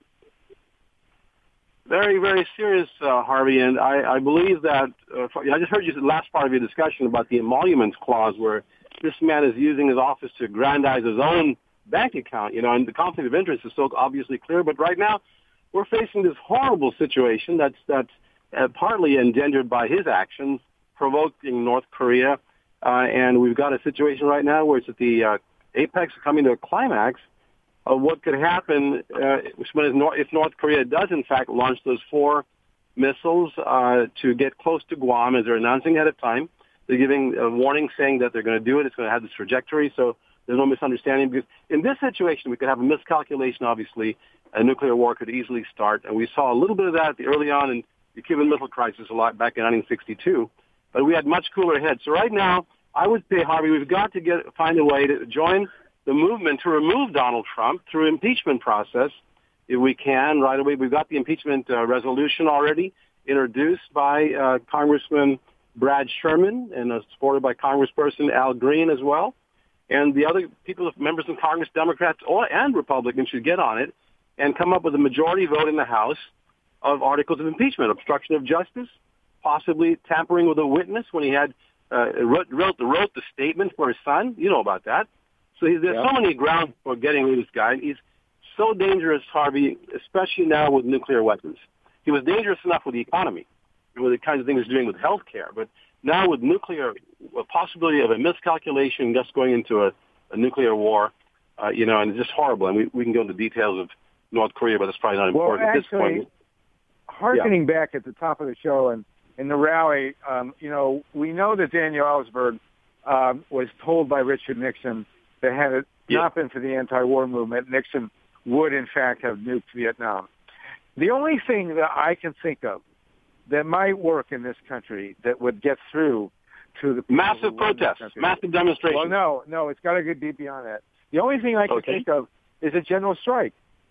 Very, very serious, uh, Harvey, and I, I believe that, uh, I just heard you the last part of your discussion about the emoluments clause where this man is using his office to aggrandize his own bank account, you know, and the conflict of interest is so obviously clear, but right now we're facing this horrible situation that's, that's uh, partly engendered by his actions, provoking North Korea, uh, and we've got a situation right now where it's at the uh, apex, coming to a climax, of what could happen uh, when if North Korea does, in fact, launch those four missiles uh, to get close to Guam, as they're announcing ahead of time. They're giving a warning saying that they're going to do it. It's going to have this trajectory, so there's no misunderstanding. Because in this situation, we could have a miscalculation, obviously. A nuclear war could easily start, and we saw a little bit of that early on in the Cuban Missile Crisis a lot back in nineteen sixty-two. But we had much cooler heads. So right now, I would say, Harvey, we've got to get find a way to join the movement to remove Donald Trump through impeachment process, if we can, right away. We've got the impeachment uh, resolution already introduced by uh, Congressman Brad Sherman and uh, supported by Congressperson Al Green as well. And the other people, members of Congress, Democrats or, and Republicans, should get on it and come up with a majority vote in the House of articles of impeachment, obstruction of justice, possibly tampering with a witness when he had uh, wrote, wrote, wrote the statement for his son. You know about that. So he's, there's yeah. so many grounds for getting rid of this guy. He's so dangerous, Harvey, especially now with nuclear weapons. He was dangerous enough with the economy, with the kinds of things he's doing with health care. But now with nuclear, a possibility of a miscalculation, just going into a, a nuclear war, uh, you know, and it's just horrible. And we, we can go into details of North Korea, but it's probably not important well, at this actually, point. Hearkening yeah. back at the top of the show and in the rally, um, you know, we know that Daniel Ellsberg um, was told by Richard Nixon that had it yeah. not been for the anti-war movement, Nixon would, in fact, have nuked Vietnam. The only thing that I can think of that might work in this country that would get through to the massive protests, massive demonstrations. Well, no, no, it's got to go deep beyond that. The only thing I can okay. think of is a general strike.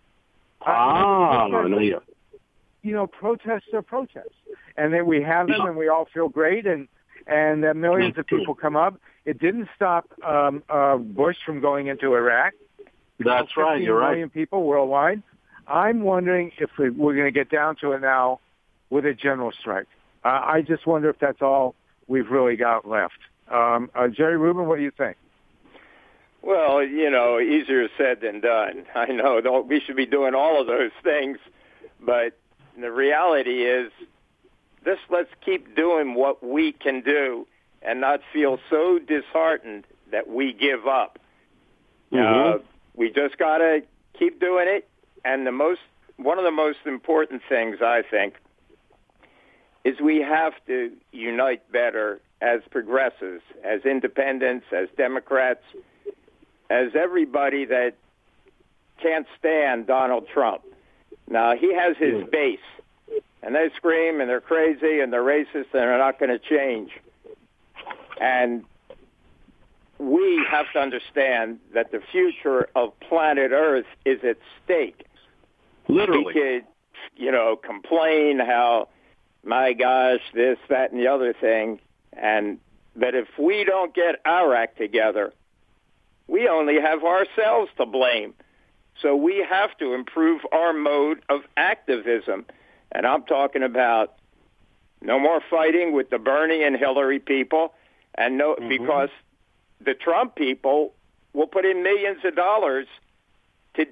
Ah, uh, no, no, yeah. You know, protests are protests, and then we have them, and we all feel great, and and uh, millions of people come up. It didn't stop um, uh, Bush from going into Iraq. That's right. You're right. Million people worldwide. I'm wondering if we, we're going to get down to it now with a general strike. Uh, I just wonder if that's all we've really got left. Um, uh, Jerry Rubin, what do you think? Well, you know, easier said than done. I know don't, we should be doing all of those things, but the reality is this, let's keep doing what we can do and not feel so disheartened that we give up. Mm-hmm. Uh, we just got to keep doing it. And the most, one of the most important things, I think, is we have to unite better as progressives, as independents, as Democrats, as everybody that can't stand Donald Trump. Now, he has his base, and they scream, and they're crazy, and they're racist, and they're not going to change. And we have to understand that the future of planet Earth is at stake. Literally. We could, you know, complain how, my gosh, this, that, and the other thing, and but if we don't get our act together, we only have ourselves to blame. So we have to improve our mode of activism. And I'm talking about no more fighting with the Bernie and Hillary people, and no, mm-hmm. because the Trump people will put in millions of dollars to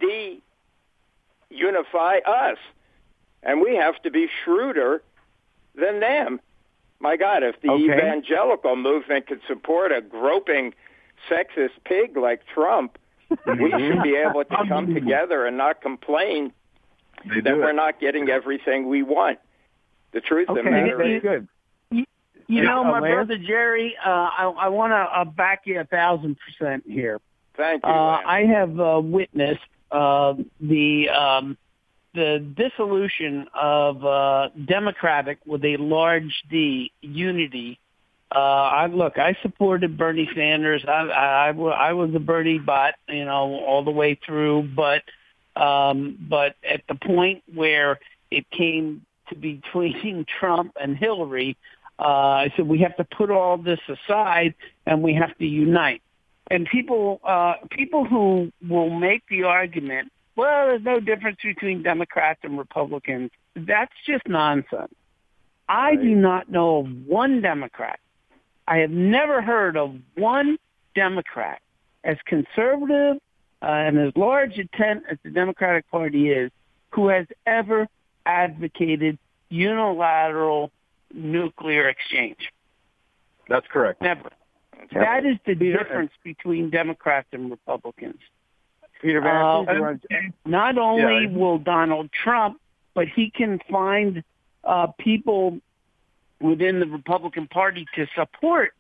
de-unify us. And we have to be shrewder than them. My God, if the okay. evangelical movement could support a groping, sexist pig like Trump, we should be able to come together and not complain they that we're it. not getting everything we want. The truth okay. of the matter you, is... good. You, you know, my brother Jerry, uh, I, I want to uh, back you a thousand percent here. Thank you, uh, I have uh, witnessed uh, the... Um, the dissolution of uh, Democratic with a large D unity. Uh, I look, I supported Bernie Sanders. I, I, I was a Bernie bot, you know, all the way through. But um, but at the point where it came to between Trump and Hillary, uh, I said we have to put all this aside and we have to unite. And people uh, people who will make the argument, well, there's no difference between Democrats and Republicans. That's just nonsense. I right. do not know of one Democrat. I have never heard of one Democrat, as conservative uh, and as large a tent as the Democratic Party is, who has ever advocated unilateral nuclear exchange. That's correct. Never. Yep. That is the difference between Democrats and Republicans. Peter Matthews, uh, not only yeah. will Donald Trump, but he can find uh, people within the Republican Party to support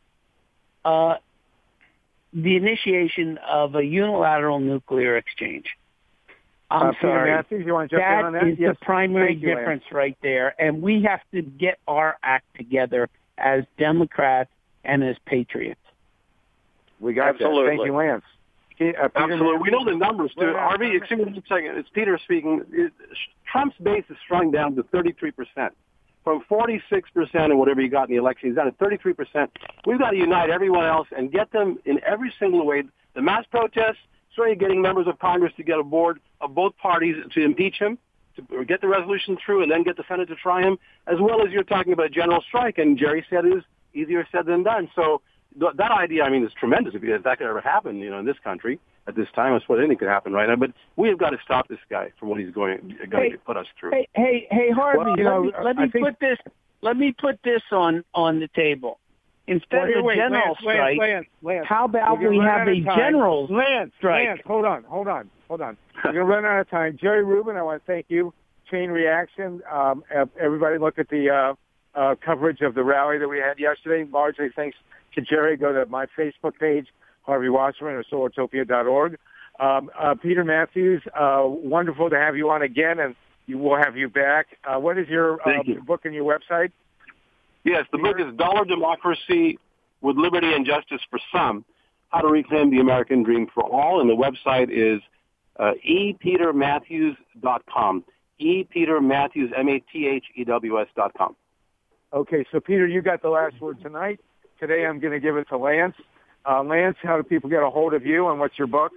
uh, the initiation of a unilateral nuclear exchange. I'm uh, sorry. Peter Matthews, you want to jump that in on that? is yes. the primary Thank you, difference Lance. right there, and we have to get our act together as Democrats and as patriots. We got Absolutely. that. Thank you, Lance. Uh, Absolutely. We know the numbers, too. Harvey, excuse me one second. It's Peter speaking. It, Trump's base is shrunk down to thirty-three percent. From forty-six percent and whatever he got in the election, he's down to thirty-three percent. We've got to unite everyone else and get them in every single way. The mass protests, certainly getting members of Congress to get aboard of both parties to impeach him, to get the resolution through, and then get the Senate to try him, as well as you're talking about a general strike. And Jerry said it is easier said than done. So th- that idea, I mean, is tremendous if that could ever happen, you know, in this country at this time. I suppose anything could happen right now. But we have got to stop this guy from what he's going, going hey, to put us through. Hey, hey, hey Harvey, well, you let know, me, let me think... put this. Let me put this on on the table. Instead wait, of wait, a general Lance, strike, Lance, Lance, how about we have a general Lance, strike? Lance, hold on, hold on, hold on. We're going to run out of time. Jerry Rubin, I want to thank you. Chain Reaction. Um, everybody look at the uh, uh, coverage of the rally that we had yesterday. Largely thanks to Jerry. Go to my Facebook page, Harvey Wasserman, or solartopia dot org. Um, uh, Peter Matthews, uh, wonderful to have you on again, and you, we'll have you back. Uh, what is your uh, you. book and your website? Yes, the book is Dollar Democracy with Liberty and Justice for Some, How to Reclaim the American Dream for All, and the website is uh, e peter matthews dot com. E. Peter Matthews, M A T H E W S dot com. Okay, so Peter, you got the last word tonight. Today I'm going to give it to Lance. Uh, Lance, how do people get a hold of you, and what's your book?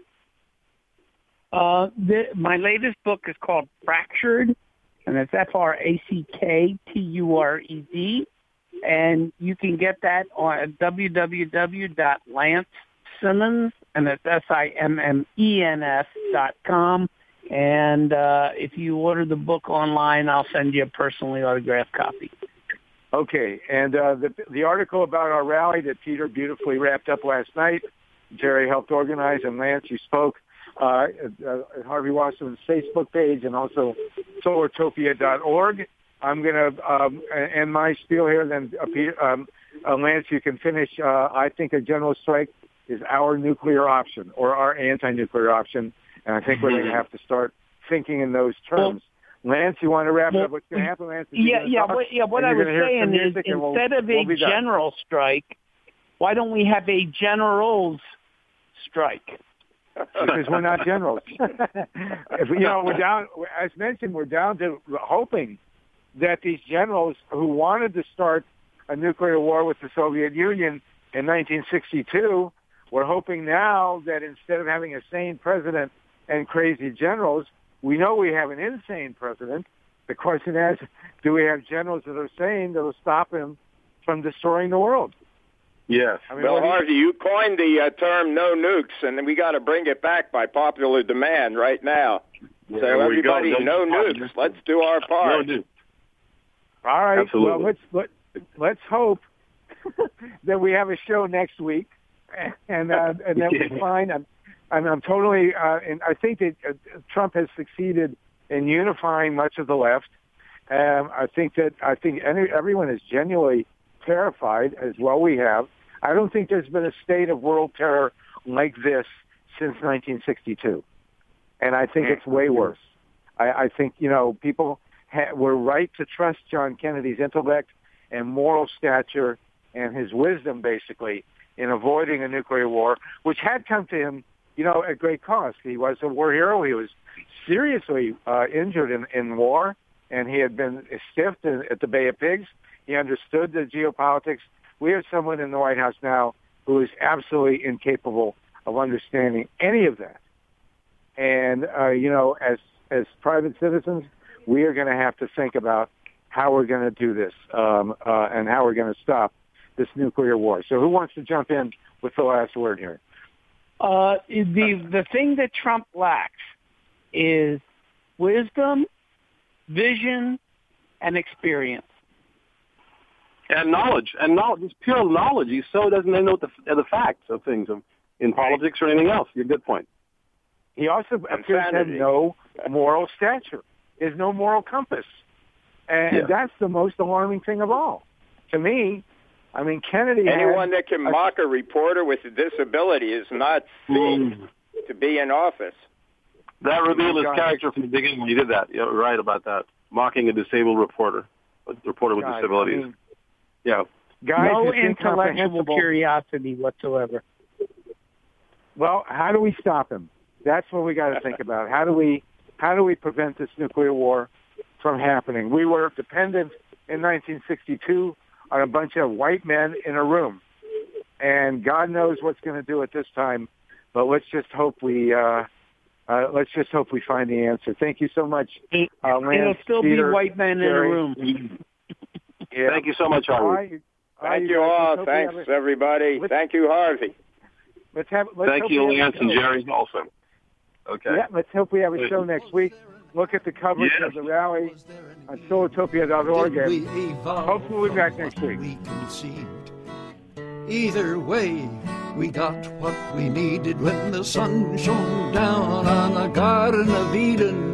Uh, the, my latest book is called Fractured, and it's F R A C K T U R E D, and you can get that on w w w dot lance Simmons, and it's S I M M E N S dot com. And uh, if you order the book online, I'll send you a personally autographed copy. Okay, and uh, the the article about our rally that Peter beautifully wrapped up last night, Jerry helped organize, and Lance, you spoke uh, at, uh, at Harvey Wasserman's Facebook page and also solartopia dot org. I'm going to um, end my spiel here, then uh, Peter, um, uh, Lance, you can finish. Uh, I think a general strike is our nuclear option or our anti-nuclear option, and I think we're going to have to start thinking in those terms. Well, Lance, you want to wrap well, up what's going to happen, Lance? Yeah, yeah, what, yeah. What I was saying is, instead we'll, of a we'll general strike, why don't we have a generals strike? Because we're not generals. If, you know, we're down. As mentioned, we're down to hoping that these generals who wanted to start a nuclear war with the Soviet Union in nineteen sixty-two, we're hoping now that instead of having a sane president and crazy generals, we know we have an insane president. The question is, do we have generals that are sane that will stop him from destroying the world? Yes. I mean, well, Harvey, you coined the uh, term "no nukes," and we got to bring it back by popular demand right now. Yeah, so everybody, no nukes. Let's do our part. No nukes. All right. Absolutely. Well, let's let, let's hope that we have a show next week, and uh, and that we find. I'm, I'm, I'm totally. Uh, and I think that uh, Trump has succeeded in unifying much of the left. Um, I think that I think any, everyone is genuinely terrified, as well we have. I don't think there's been a state of world terror like this since nineteen sixty-two, and I think it's way worse. I, I think you know people. We're right to trust John Kennedy's intellect and moral stature and his wisdom, basically, in avoiding a nuclear war, which had come to him, you know, at great cost. He was a war hero. He was seriously uh, injured in, in war, and he had been stiffed in, at the Bay of Pigs. He understood the geopolitics. We have someone in the White House now who is absolutely incapable of understanding any of that. And, uh, you know, as as private citizens, we are going to have to think about how we're going to do this um, uh, and how we're going to stop this nuclear war. So who wants to jump in with the last word here? Uh, the the thing that Trump lacks is wisdom, vision, and experience. And knowledge. And knowledge. It's pure knowledge. He so doesn't know the, the facts of things of, in politics or anything else. You're a good point. He also appears to have no moral stature. There's no moral compass. And yeah. that's the most alarming thing of all. To me, I mean, Kennedy... Anyone that can a, mock a reporter with a disability is not fit mm. to be in office. That revealed his character from the beginning when he did that. You're right about that. Mocking a disabled reporter, a reporter with guys, disabilities. I mean, yeah. Guys, no intellectual curiosity whatsoever. Well, how do we stop him? That's what we got to think about. How do we... How do we prevent this nuclear war from happening? We were dependent in nineteen sixty-two on a bunch of white men in a room, and God knows what's going to do it this time. But let's just hope we uh, uh, let's just hope we find the answer. Thank you so much, uh, Lance, It'll still Peter, be white men Jerry. in a room. Yeah. Thank you so much, Harvey. Thank you all. Thanks, everybody. Thank you, Harvey. Let's have. Let's Thank you, Lance and Jerry, also. Okay. Yeah, let's hope we have a show next week. Look at the coverage yes. of the rally on solartopia dot org. We hopefully we'll be back next week. We conceived. Either way, we got what we needed when the sun shone down on the Garden of Eden.